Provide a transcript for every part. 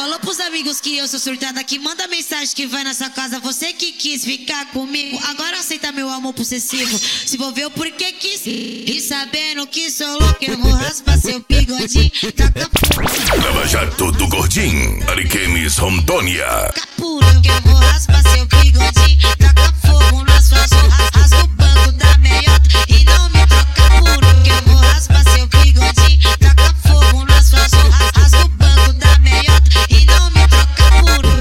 Falou pros amigos que eu sou surtada, que manda mensagem que vai na sua casa. Você que quis ficar comigo, agora aceita meu amor possessivo. Se envolveu porque quis, e sabendo que sou louco, eu vou raspar seu bigodinho. Taca Lava Jato do Gordinho, Ariquemes, Rondônia. puro, que eu vou raspar seu bigodinho. Taca fogo nas suas roupas, rasga o banco da meiota e não me troca puro, que eu vou raspar seu bigodinho. Taca fogo nas suas roupas, rasga o banco da meiota e não me troca puro.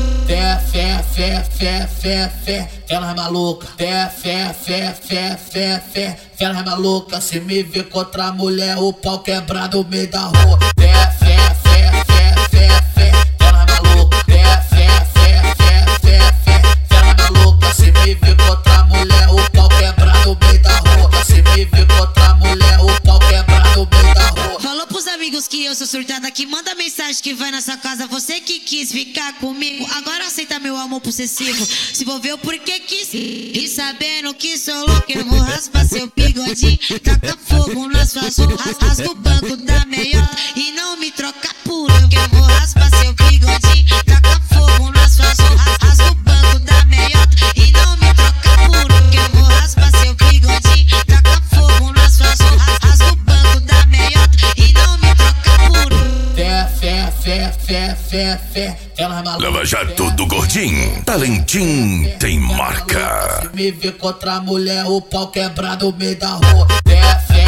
Fé, ela é maluca. Fé, ela é maluca. Se me ver contra a mulher, o pau quebra no meio da rua. Fé, ela é maluca. Fé, ela é maluca. Se me ver contra a mulher, o pau quebra no meio da rua. Se me ver contra a mulher, o pau quebra no meio da rua. Falou pros amigos que eu sou surtada, que manda mensagem que vai na sua casa. Você que quis ficar comigo, agora aceita meu amor possessivo. Se envolveu porque quis, e sabendo que sou louco, eu vou raspar seu bigodinho. Taca fogo nas suas roupas, rasga o banco da meiota e não me troca puro, que eu vou raspar seu bigodinho. Taca fogo nas suas roupas, rasga o banco da meiota e não me troca puro, que eu vou raspar seu bigodinho. Taca fogo nas suas roupas, rasga o banco da meiota e não me troca puro. Fé, ela é maluca. Lava Jato do Gordinho, talentinho tem marca. Se me ver contra a mulher, o pau quebra no meio da rua. Fé,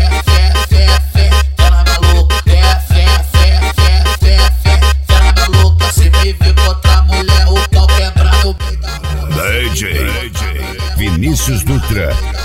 ela é maluca. Fé, ela é maluca. Se me ver contra a mulher, o pau quebra no meio da rua. DJ Vinícius Dutra.